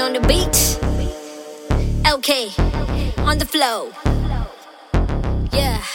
on the beat. LK on the flow. Yeah.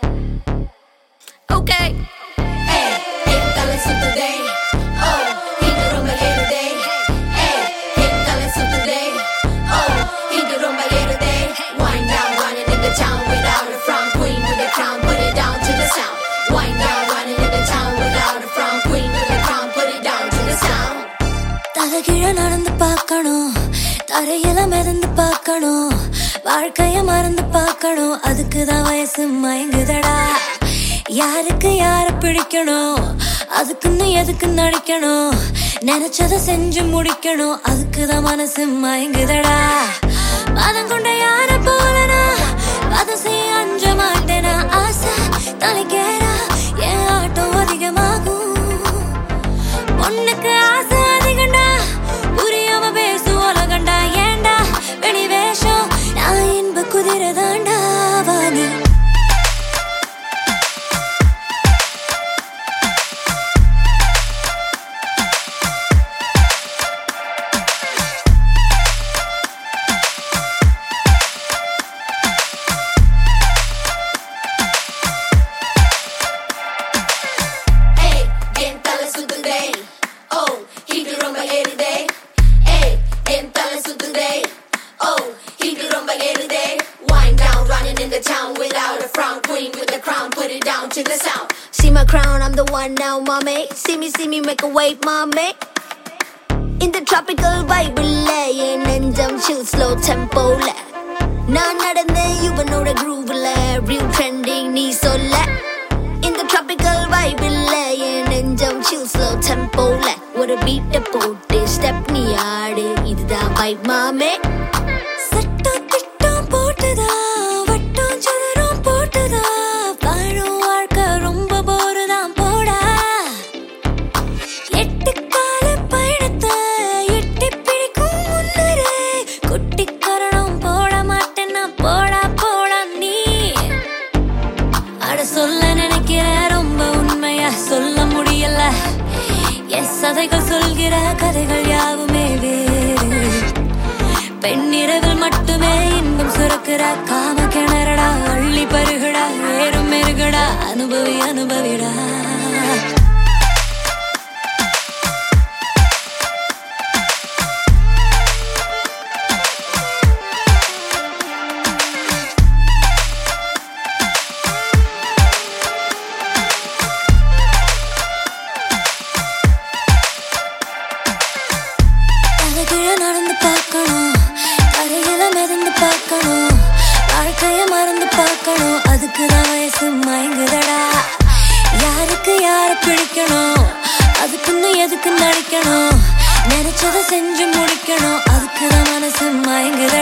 Okay. Hey, tale suttade. Oh, hindu romba yerude. Hey, tale suttade. Oh, hindu romba yerude. Wind down, running in the town without a frown. Queen with the crown, put it down to the sound. Wind down, running in the town without a frown. Queen with the crown, put it down to the sound. தலகிழ நடந்து பார்க்கணும், தரையில மிதந்து பார்க்கணும், வாழ்க்கைய மறந்து பார்க்கணும். அதுக்குதான் வயசு மயங்குதடா. யாருக்கு யார பிடிக்கணும், அதுக்குன்னு எதுக்கு நடிக்கணும், நினைச்சத செஞ்சு முடிக்கணும். அதுக்குதான் மனசு மயங்குதடா. மதம் கொண்ட யார போலனா மதம் செய்ய அஞ்ச மாட்டேனா. ஆசை தலைக்கேறா என் ஆட்டம் அதிகமாகும். பொண்ணுக்கு ஆசை அதிகண்டா, புரியாம பேசு உலகண்டா. ஏண்டா வெளி வேஷம், நான் இன்ப குதிரதாண்டா. Vani in the town without a frown. Queen with the crown, put it down to the sound. See my crown, I'm the one now, mommy. See me, make a wave, mommy. In the tropical vibe, en nenjam chill slow tempo la. நான் நடந்து இவனோட groove-ல real trending நீ சொல்ல. In the tropical vibe, en nenjam chill slow tempo la. ஒரு beat போட்டு step நீ ஆடு, இதுதான் vibe, mommy. சட்டம் திட்டம் போட்டுதா, வட்டம் சதுரம் போட்டுதா, வாழும் வாழ்க்கை ரொம்ப போருதான் போடா. எட்டு கால பயணத்தை எட்டி பிடிக்கும் முன்னரே குட்டி கரணம் போட மாட்டேன்னா போடா போடா நீ. அட சொல்ல நினைக்கிற ரொம்ப உண்மையா சொல்ல முடியல. எஸ் சதைகள் சொல்கிற கதைகள் யாவுமே வேறு. பெண்ணிரவில் மட்டுமே இன்பம் சுரக்கிற காம கிணறடா. அள்ளி பருகடா, ஏறும் மெருகடா, அனுபவி அனுபவிடா. தலகிழ நடந்து பார்க்கணும், தரையில மிதந்து பார்க்கணும், வாழ்க்கைய மறந்து பார்க்கணும். அதுக்குதான் வயசு மயங்குதடா. யாருக்கு யார பிடிக்கணும், அதுக்குன்னு எதுக்கு நடிக்கணும், நினைச்சத செஞ்சு முடிக்கணும். அதுக்குதான் மனசு மயங்குதடா.